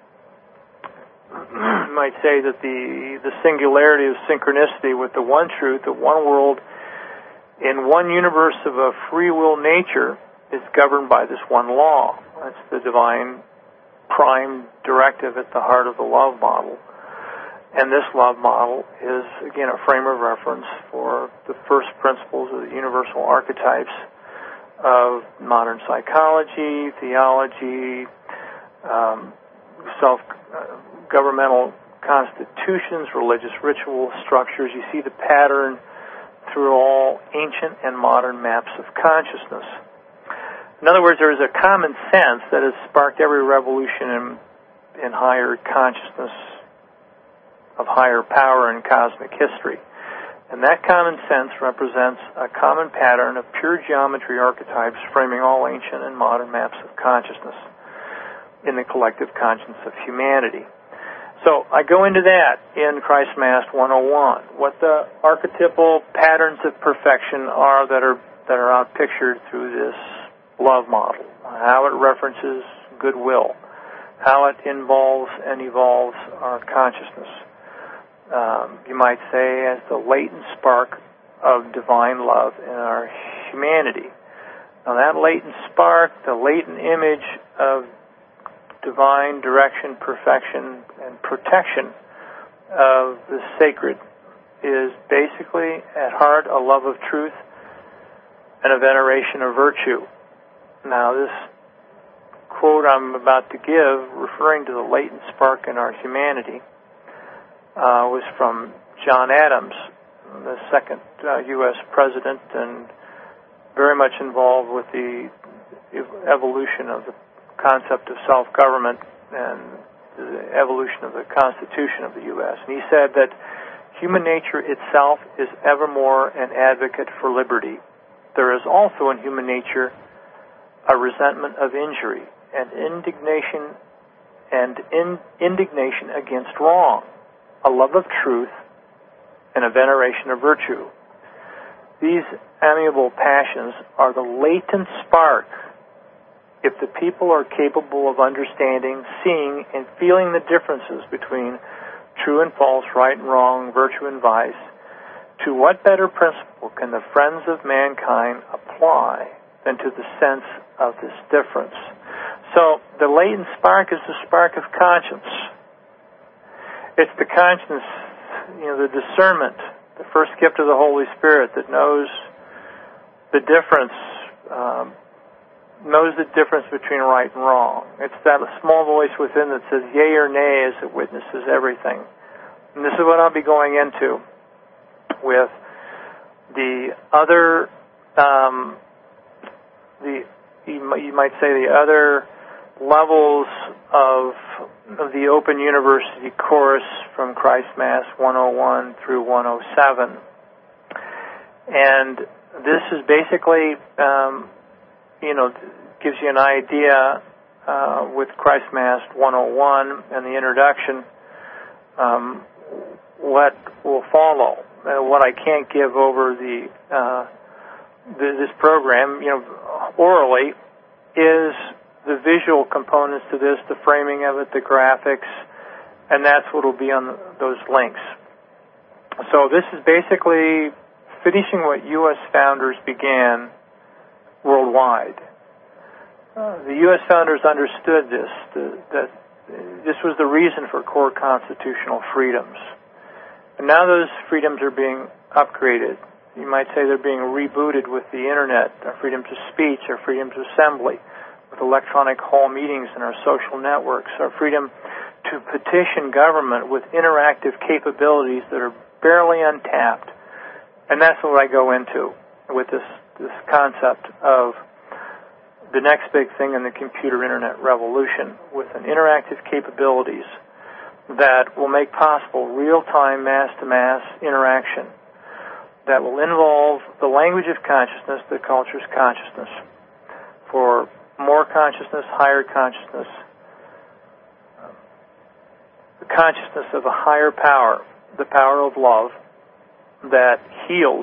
You might say that the, the singularity of synchronicity with the one truth, the one world, in one universe of a free will nature is governed by this one law. That's the divine prime directive at the heart of the love model. And this love model is, again, a frame of reference for the first principles of the universal archetypes of modern psychology, theology, um, self-governmental uh, constitutions, religious ritual structures. You see the pattern through all ancient and modern maps of consciousness. In other words, there is a common sense that has sparked every revolution in, in higher consciousness of higher power in cosmic history. And that common sense represents a common pattern of pure geometry archetypes framing all ancient and modern maps of consciousness in the collective conscience of humanity. So I go into that in Christ Mass one oh one, what the archetypal patterns of perfection are that are that are outpictured through this love model, how it references goodwill, how it involves and evolves our consciousness. Um, you might say as the latent spark of divine love in our humanity. Now that latent spark, the latent image of divine direction, perfection, and protection of the sacred is basically at heart a love of truth and a veneration of virtue. Now this quote I'm about to give, referring to the latent spark in our humanity, Uh, was from John Adams, the second uh, U S president, and very much involved with the evolution of the concept of self-government and the evolution of the Constitution of the U S And he said that human nature itself is evermore an advocate for liberty. There is also in human nature a resentment of injury and indignation and in, indignation against wrong, a love of truth, and a veneration of virtue. These amiable passions are the latent spark if the people are capable of understanding, seeing, and feeling the differences between true and false, right and wrong, virtue and vice. To what better principle can the friends of mankind apply than to the sense of this difference? So the latent spark is the spark of conscience. It's the conscience, you know, the discernment, the first gift of the Holy Spirit that knows the difference, um, knows the difference between right and wrong. It's that small voice within that says yea or nay as it witnesses everything. And this is what I'll be going into with the other, um, the you might say the other levels of, of the Open University course from Christ Mass one oh one through one oh seven. And this is basically, um, you know, gives you an idea uh, with Christ Mass one oh one and the introduction, um, what will follow. Uh, what I can't give over the, uh, the this program, you know, orally, is the visual components to this, the framing of it, the graphics, and that's what will be on those links. So this is basically finishing what U S founders began worldwide. Uh, the U S founders understood this, the, that this was the reason for core constitutional freedoms. And now those freedoms are being upgraded. You might say they're being rebooted with the Internet, our freedom to speech, our freedom to assembly, with electronic hall meetings and our social networks, our freedom to petition government with interactive capabilities that are barely untapped. And that's what I go into with this, this concept of the next big thing in the computer internet revolution, with an interactive capabilities that will make possible real-time mass-to-mass interaction that will involve the language of consciousness that cultures consciousness for more consciousness, higher consciousness, the consciousness of a higher power, the power of love that heals,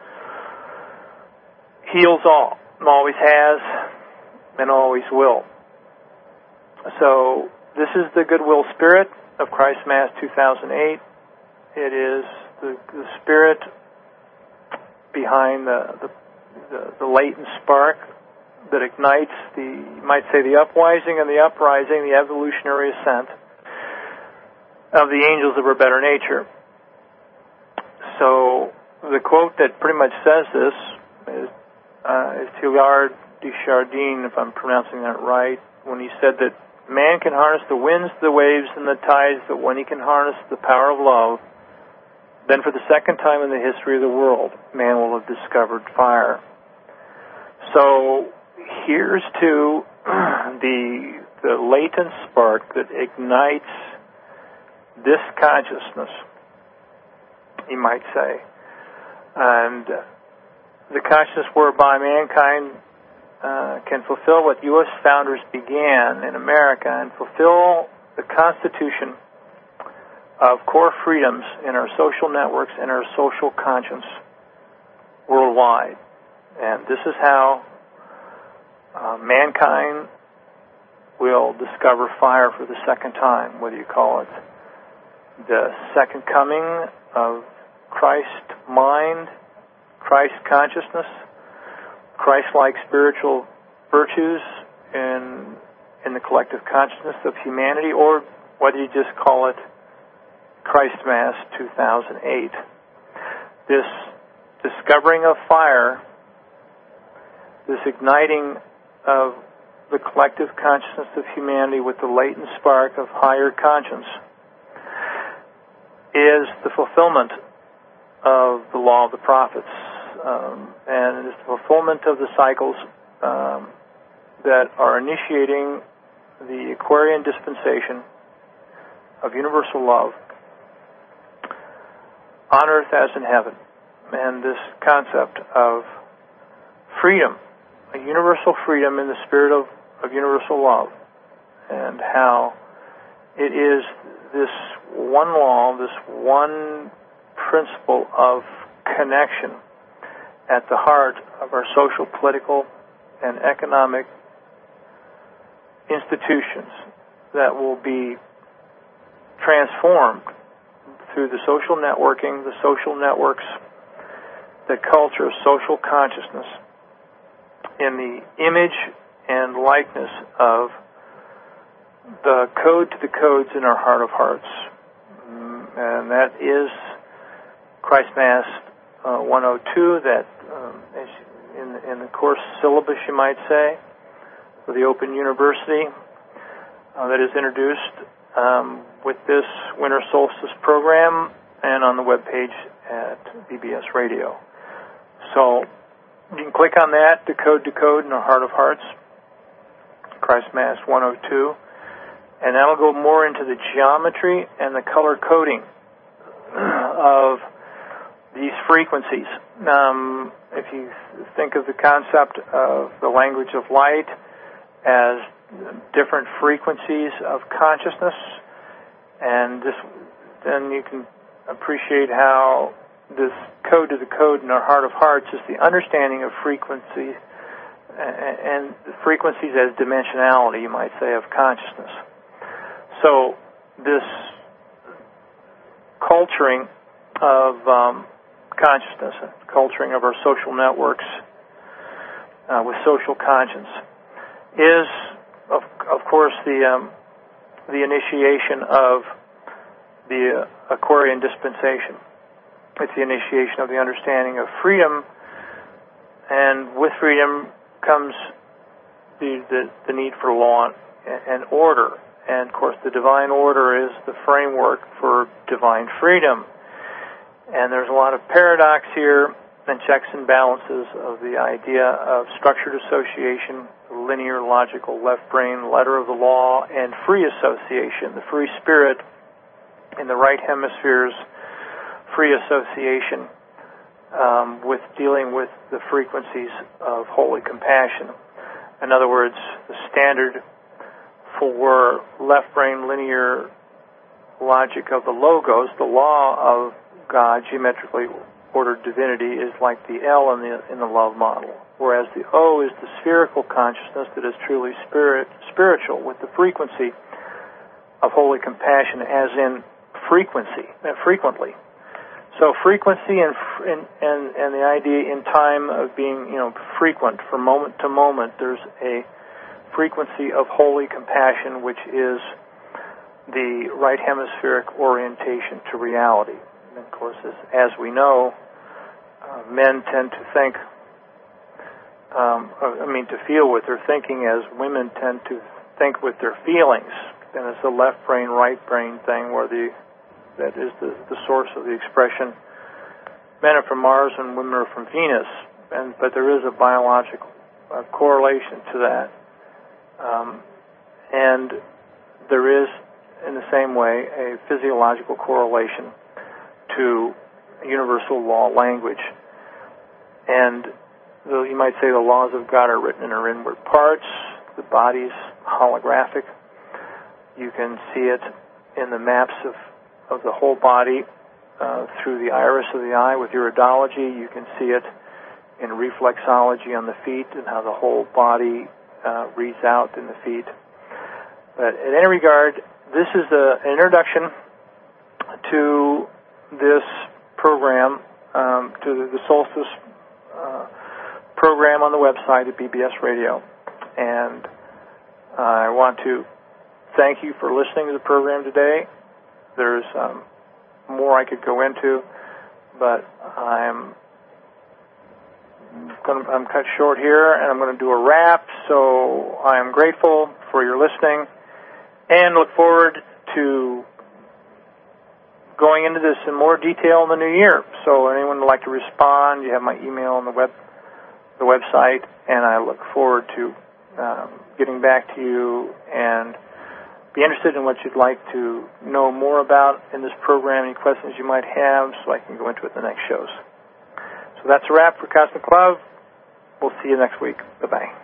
heals all, always has, and always will. So this is the goodwill spirit of Christ Mass two thousand eight. It is the, the spirit behind the, the, the, the latent spark that ignites the, you might say, the upwising and the uprising, the evolutionary ascent of the angels of our better nature. So the quote that pretty much says this is, uh, is Teilhard de Chardin, if I'm pronouncing that right, when he said that man can harness the winds, the waves, and the tides, but when he can harness the power of love, then for the second time in the history of the world, man will have discovered fire. So here's to the the latent spark that ignites this consciousness, you might say, and the consciousness whereby mankind uh, can fulfill what U S founders began in America and fulfill the Constitution of core freedoms in our social networks and our social conscience worldwide. And this is how uh, mankind will discover fire for the second time, whether you call it the second coming of Christ mind, Christ consciousness, Christ-like spiritual virtues in in the collective consciousness of humanity, or whether you just call it Christ Mass two thousand eight. This discovering of fire, this igniting of the collective consciousness of humanity with the latent spark of higher conscience, is the fulfillment of the law of the prophets, um, and it is the fulfillment of the cycles um, that are initiating the Aquarian dispensation of universal love on earth as in heaven. And this concept of freedom, a universal freedom in the spirit of, of universal love, and how it is this one law, this one principle of connection at the heart of our social, political, and economic institutions that will be transformed through the social networking, the social networks that culture social consciousness in the image and likeness of the code to the codes in our heart of hearts. And that is Christ Mass uh, one oh two, that um, in, in the course syllabus, you might say, for the Open University, uh, that is introduced um, with this Winter Solstice program and on the webpage at B B S Radio. So you can click on that, Decode Decode in our Heart of Hearts, Christ Mass one oh two, and that'll go more into the geometry and the color coding of these frequencies um, if you think of the concept of the language of light as different frequencies of consciousness, and this, then you can appreciate how this code to the code in our heart of hearts is the understanding of frequency, and frequencies as dimensionality, you might say, of consciousness. So this culturing of um, consciousness, culturing of our social networks uh, with social conscience, is, of, of course, the um, the initiation of the uh, Aquarian dispensation. It's the initiation of the understanding of freedom, and with freedom comes the, the, the need for law and order. And, of course, the divine order is the framework for divine freedom. And there's a lot of paradox here and checks and balances of the idea of structured association, linear, logical, left brain, letter of the law, and free association, the free spirit in the right hemisphere's free association um, with dealing with the frequencies of holy compassion. In other words, the standard for left brain linear logic of the logos, the law of God, geometrically ordered divinity, is like the L in the in the love model, whereas the O is the spherical consciousness that is truly spirit spiritual with the frequency of holy compassion, as in frequency, uh, frequently. So frequency and, and and and the idea in time of being, you know, frequent from moment to moment. There's a frequency of holy compassion, which is the right hemispheric orientation to reality. And of course, as, as we know, uh, men tend to think, um, I mean, to feel with their thinking, as women tend to think with their feelings. And it's a left brain, right brain thing, where the that is the, the source of the expression. Men are from Mars and women are from Venus, and but there is a biological uh, correlation to that. Um, and there is, in the same way, a physiological correlation to universal law language. And the, you might say the laws of God are written in our inward parts. The body's holographic. You can see it in the maps of, of the whole body uh, through the iris of the eye with iridology. You can see it in reflexology on the feet and how the whole body uh, reads out in the feet. But in any regard, this is a, an introduction to this program, um, to the, the Solstice uh, program on the website at B B S Radio. And uh, I want to thank you for listening to the program today. There's um, more I could go into, but I'm gonna, I'm cut short here, and I'm going to do a wrap. So I am grateful for your listening, and look forward to going into this in more detail in the new year. So anyone would like to respond, you have my email on the web, the website, and I look forward to um, getting back to you and be interested in what you'd like to know more about in this program, any questions you might have, so I can go into it in the next shows. So that's a wrap for Cosmic Love. We'll see you next week. Bye-bye.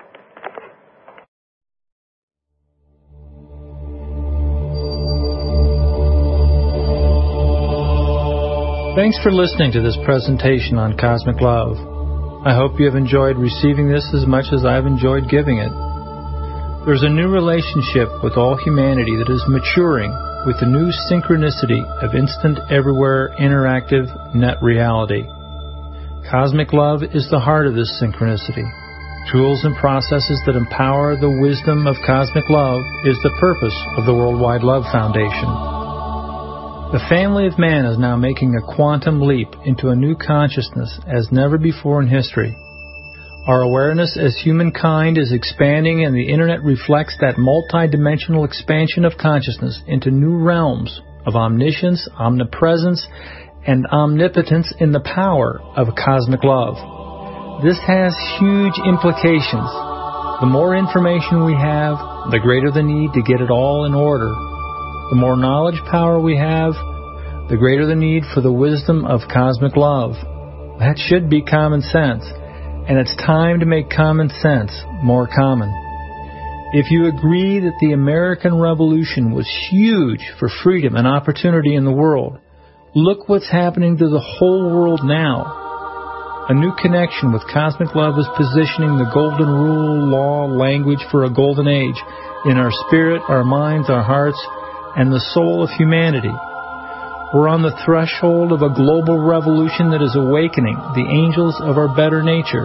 Thanks for listening to this presentation on Cosmic Love. I hope you have enjoyed receiving this as much as I've enjoyed giving it. There's a new relationship with all humanity that is maturing with the new synchronicity of instant, everywhere, interactive net reality. Cosmic Love is the heart of this synchronicity. Tools and processes that empower the wisdom of Cosmic Love is the purpose of the Worldwide Love Foundation. The family of man is now making a quantum leap into a new consciousness as never before in history. Our awareness as humankind is expanding, and the Internet reflects that multi-dimensional expansion of consciousness into new realms of omniscience, omnipresence, and omnipotence in the power of Cosmic Love. This has huge implications. The more information we have, the greater the need to get it all in order. The more knowledge power we have, the greater the need for the wisdom of Cosmic Love. That should be common sense, and it's time to make common sense more common. If you agree that the American Revolution was huge for freedom and opportunity in the world, look what's happening to the whole world now. A new connection with cosmic love is positioning the golden rule, law, language for a golden age in our spirit, our minds, our hearts, and the soul of humanity. We're on the threshold of a global revolution that is awakening the angels of our better nature.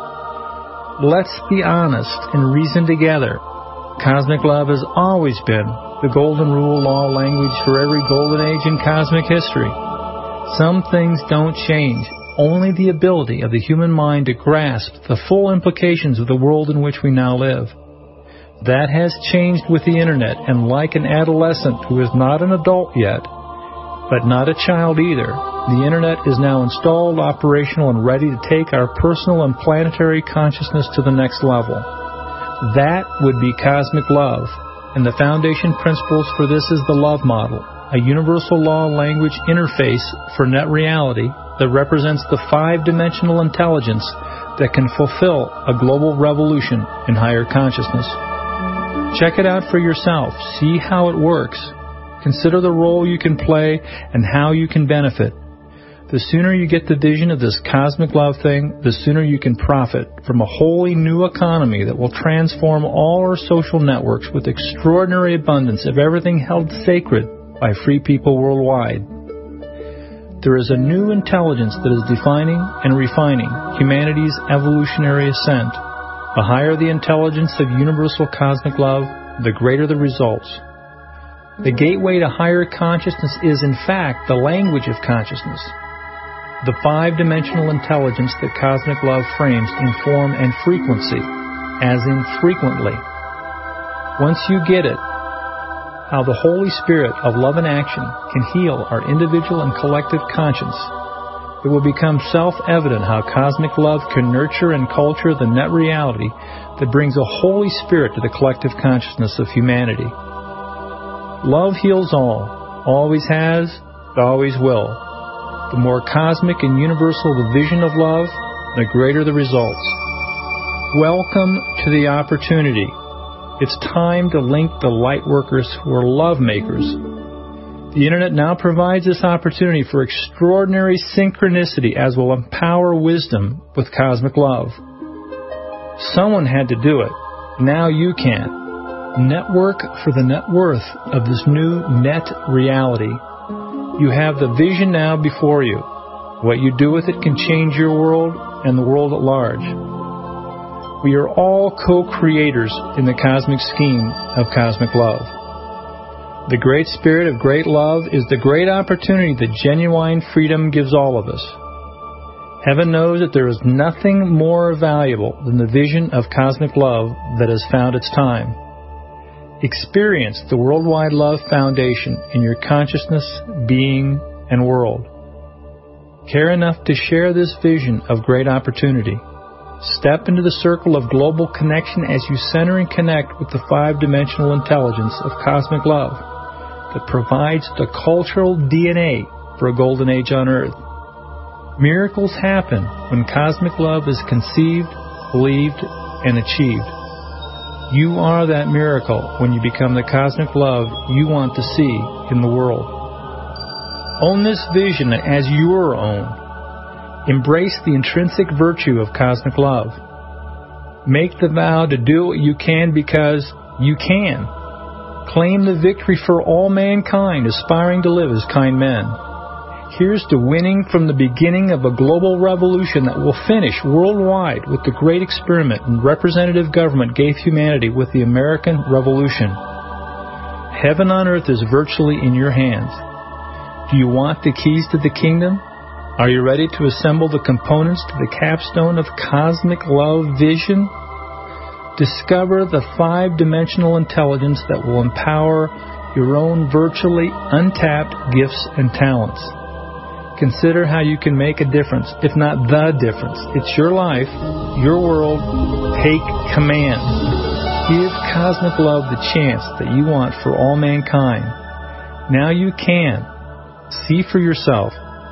Let's be honest and reason together. Cosmic love has always been the golden rule, law, language for every golden age in cosmic history. Some things don't change, only the ability of the human mind to grasp the full implications of the world in which we now live. That has changed with the Internet, and like an adolescent who is not an adult yet, but not a child either, the Internet is now installed, operational, and ready to take our personal and planetary consciousness to the next level. That would be cosmic love, and the foundation principles for this is the love model, a universal law language interface for net reality that represents the five-dimensional intelligence that can fulfill a global revolution in higher consciousness. Check it out for yourself. See how it works. Consider the role you can play and how you can benefit. The sooner you get the vision of this cosmic love thing, the sooner you can profit from a wholly new economy that will transform all our social networks with extraordinary abundance of everything held sacred by free people worldwide. There is a new intelligence that is defining and refining humanity's evolutionary ascent. The higher the intelligence of universal cosmic love, the greater the results. The gateway to higher consciousness is, in fact, the language of consciousness. The five-dimensional intelligence that cosmic love frames in form and frequency, as in frequently. Once you get it, how the Holy Spirit of love and action can heal our individual and collective conscience, it will become self-evident how cosmic love can nurture and culture the net reality that brings a Holy Spirit to the collective consciousness of humanity. Love heals all, always has, always will. The more cosmic and universal the vision of love, the greater the results. Welcome to the opportunity. It's time to link the light workers who are love makers. The Internet now provides this opportunity for extraordinary synchronicity as will empower wisdom with cosmic love. Someone had to do it. Now you can. Network for the net worth of this new net reality. You have the vision now before you. What you do with it can change your world and the world at large. We are all co-creators in the cosmic scheme of cosmic love. The great spirit of great love is the great opportunity that genuine freedom gives all of us. Heaven knows that there is nothing more valuable than the vision of cosmic love that has found its time. Experience the Worldwide Love Foundation in your consciousness, being, and world. Care enough to share this vision of great opportunity. Step into the circle of global connection as you center and connect with the five-dimensional intelligence of cosmic love that provides the cultural D N A for a golden age on Earth. Miracles happen when cosmic love is conceived, believed, and achieved. You are that miracle when you become the cosmic love you want to see in the world. Own this vision as your own. Embrace the intrinsic virtue of cosmic love. Make the vow to do what you can because you can. Claim the victory for all mankind aspiring to live as kind men. Here's to winning from the beginning of a global revolution that will finish worldwide with the great experiment and representative government gave humanity with the American Revolution. Heaven on earth is virtually in your hands. Do you want the keys to the kingdom? Are you ready to assemble the components to the capstone of cosmic love vision? Discover the five-dimensional intelligence that will empower your own virtually untapped gifts and talents. Consider how you can make a difference, if not the difference. It's your life, your world. Take command. Give cosmic love the chance that you want for all mankind. Now you can. See for yourself.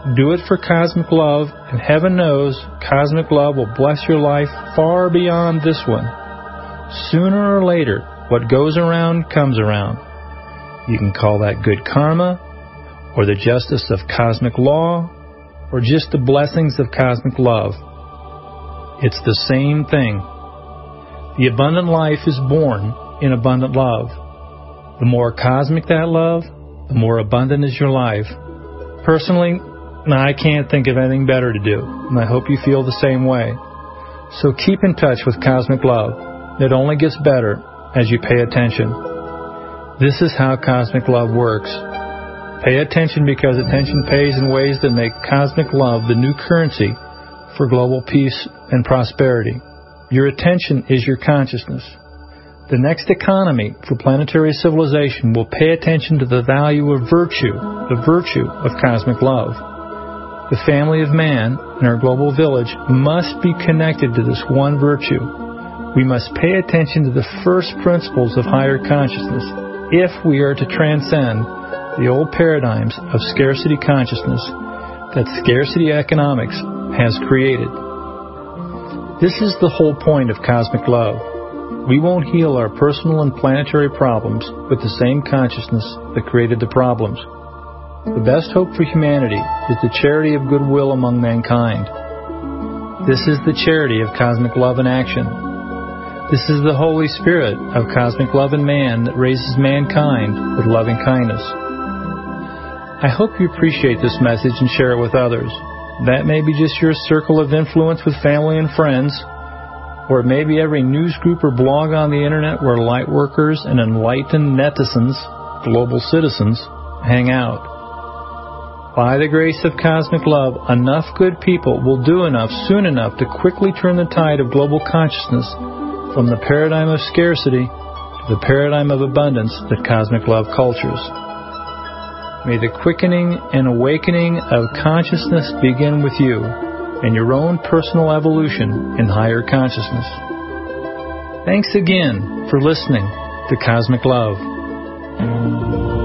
Do it for cosmic love, and heaven knows cosmic love will bless your life far beyond this one. Sooner or later, what goes around comes around. You can call that good karma, or the justice of cosmic law, or just the blessings of cosmic love. It's the same thing. The abundant life is born in abundant love. The more cosmic that love, the more abundant is your life. Personally, I can't think of anything better to do, and I hope you feel the same way. So keep in touch with cosmic love. It only gets better as you pay attention. This is how cosmic love works. Pay attention, because attention pays in ways that make cosmic love the new currency for global peace and prosperity. Your attention is your consciousness. The next economy for planetary civilization will pay attention to the value of virtue, the virtue of cosmic love. The family of man in our global village must be connected to this one virtue. We must pay attention to the first principles of higher consciousness if we are to transcend the old paradigms of scarcity consciousness that scarcity economics has created. This is the whole point of cosmic love. We won't heal our personal and planetary problems with the same consciousness that created the problems. The best hope for humanity is the charity of goodwill among mankind. This is the charity of cosmic love in action. This is the Holy Spirit of cosmic love in man that raises mankind with loving kindness. I hope you appreciate this message and share it with others. That may be just your circle of influence with family and friends, or it may be every news group or blog on the internet where light workers and enlightened netizens, global citizens, hang out. By the grace of cosmic love, enough good people will do enough soon enough to quickly turn the tide of global consciousness from the paradigm of scarcity to the paradigm of abundance that cosmic love cultures. May the quickening and awakening of consciousness begin with you and your own personal evolution in higher consciousness. Thanks again for listening to Cosmic Love.